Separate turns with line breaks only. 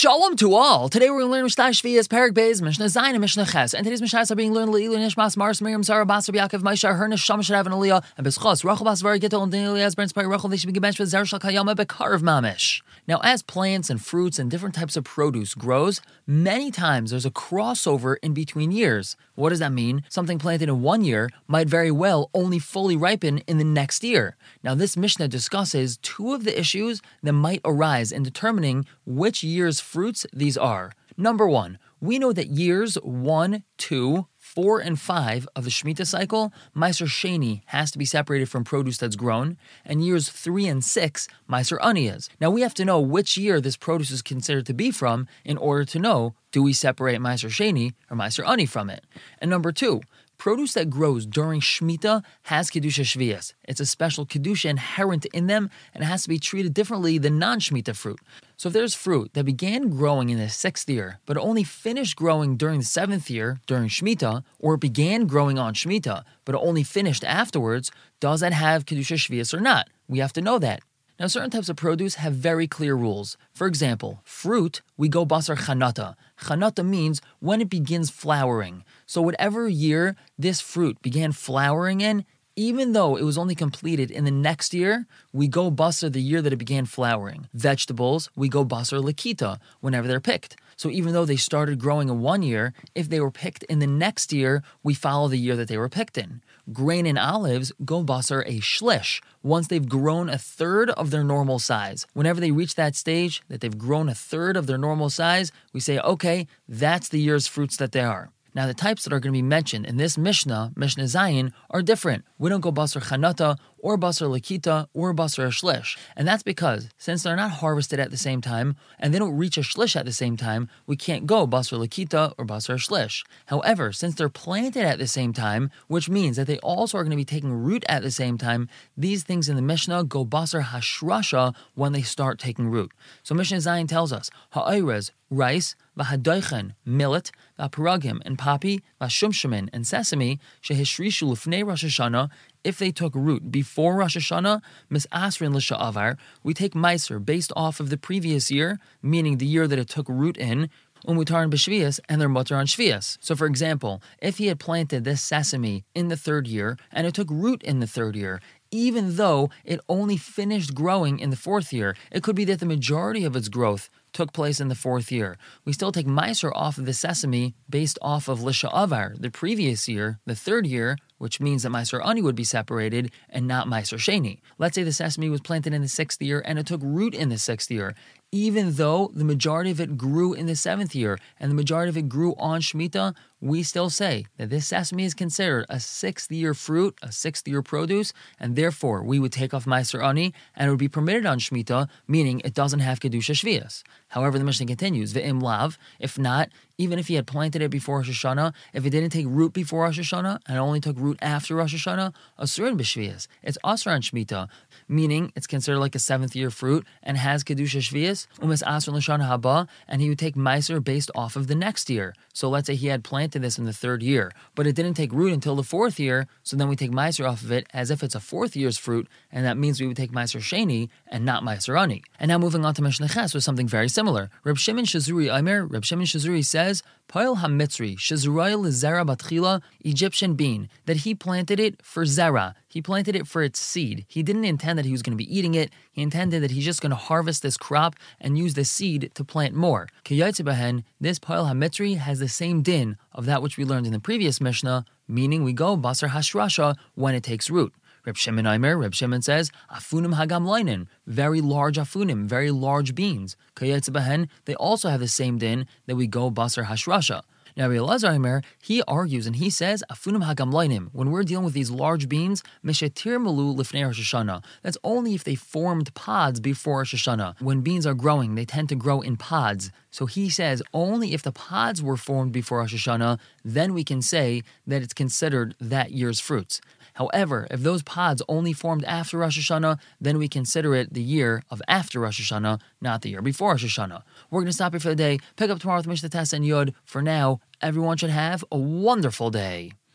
Shalom to all. Today we're going to learn Mishnah Shvias, Perek Beis, Mishnah Zayin, and Mishnah Ches. And today's Mishnahs are being learned Leilu Nishmas Mars Miriam Sarah Basar Yaakov Maisha Her Neshama should have an Aliyah and Beschos Rachel Basvar Gittel and Daniel Yasber Inspire Rachel they should be gebenched with Zer Shal Kayama Bekarv Mamish. Now, as plants and fruits and different types of produce grows, many times there's a crossover in between years. What does that mean? Something planted in one year might very well only fully ripen in the next year. Now, this Mishnah discusses two of the issues that might arise in determining which year's fruits these are. Number one, we know that years 1, 2, 4, and 5 of the Shemitah cycle, Meiser Sheni has to be separated from produce that's grown, and years 3 and 6, Meiser Ani is. Now we have to know which year this produce is considered to be from in order to know, do we separate Meiser Sheni or Meiser Ani from it? And number two, produce that grows during Shemitah has Kedusha Shvias. It's a special Kedusha inherent in them, and it has to be treated differently than non-Shemitah fruit. So if there's fruit that began growing in the 6th year, but only finished growing during the 7th year, during Shemitah, or it began growing on Shemitah, but only finished afterwards, does that have Kedusha Shvias or not? We have to know that. Now, certain types of produce have very clear rules. For example, fruit, we go basar chanata. Chanata means when it begins flowering. So whatever year this fruit began flowering in, even though it was only completed in the next year, we go basar the year that it began flowering. Vegetables, we go basar lakita, whenever they're picked. So even though they started growing in one year, if they were picked in the next year, we follow the year that they were picked in. Grain and olives go basar a shlish, once they've grown a third of their normal size. Whenever they reach that stage, that they've grown a third of their normal size, we say, okay, that's the year's fruits that they are. Now, the types that are going to be mentioned in this Mishnah, Mishnah Zayin, are different. We don't go basar chanata, or basar lakita, or basar shlish. And that's because, since they're not harvested at the same time, and they don't reach a shlish at the same time, we can't go basar lakita or basar shlish. However, since they're planted at the same time, which means that they also are going to be taking root at the same time, these things in the Mishnah go basar hashrasha when they start taking root. So Mishnah Zayin tells us, ha'irez, rice, v'hadoichen, millet, v'paragim, and poppy, v'shumshamin, and sesame, shehishrishu lifnei Rosh Hashanah, if they took root before Rosh Hashanah, misasrin l'sha'avar, we take meiser based off of the previous year, meaning the year that it took root in, umutar b'shvias, and they're mutar on shvias. So for example, if he had planted this sesame in the 3rd year, and it took root in the 3rd year, even though it only finished growing in the 4th year, it could be that the majority of its growth took place in the 4th year. We still take meiser off of the sesame based off of l'sha'avar, the previous year, the 3rd year, which means that meiser ani would be separated and not meiser sheni. Let's say the sesame was planted in the 6th year and it took root in the 6th year. Even though the majority of it grew in the 7th year and the majority of it grew on Shemitah, we still say that this sesame is considered a 6th year fruit, a 6th year produce, and therefore we would take off meiser ani and it would be permitted on Shemitah, meaning it doesn't have Kedusha Shvias. However, the Mishnah continues, Ve'im lav, if not, even if he had planted it before Rosh Hashanah, if it didn't take root before Rosh Hashanah and only took root after Rosh Hashanah, asurin b'shvias. It's asur on Shemitah, meaning it's considered like a 7th year fruit and has Kedusha Shvias, umis asur l'shana haba, and he would take meiser based off of the next year. So let's say he had planted this in the 3rd year, but it didn't take root until the 4th year, so then we take meiser off of it as if it's a 4th year's fruit, and that means we would take meiser sheni and not meiser ani. And now moving on to Mishnah Ches with something very similar. Reb Shimon Shazuri Aimer, Reb Shimon Shazuri says, Pa'il HaMitzri, Shazurayel Zera Batchila, Egyptian bean, that he planted it for Zera. He planted it for its seed. He didn't intend that he was going to be eating it. He intended that he's just going to harvest this crop and use the seed to plant more. Kiyaytze Behen, this Pa'il HaMitzri has the same din of that which we learned in the previous Mishnah, meaning we go Basar Hashrasha when it takes root. Reb Shimon Aimer, Reb Shimon says, Afunim hagam loinen, very large afunim, very large beans. Kayetz behen, they also have the same din that we go basar hashrasha. Now, Rabbi Elazar Aimer, he argues and he says, Afunim hagam loinim, when we're dealing with these large beans, meshetir malu lifnei Rosh Hashanah. That's only if they formed pods before Rosh Hashanah. When beans are growing, they tend to grow in pods. So he says only if the pods were formed before Rosh Hashanah, then we can say that it's considered that year's fruits. However, if those pods only formed after Rosh Hashanah, then we consider it the year of after Rosh Hashanah, not the year before Rosh Hashanah. We're going to stop here for the day. Pick up tomorrow with Mishnah Tes and Yod. For now, everyone should have a wonderful day.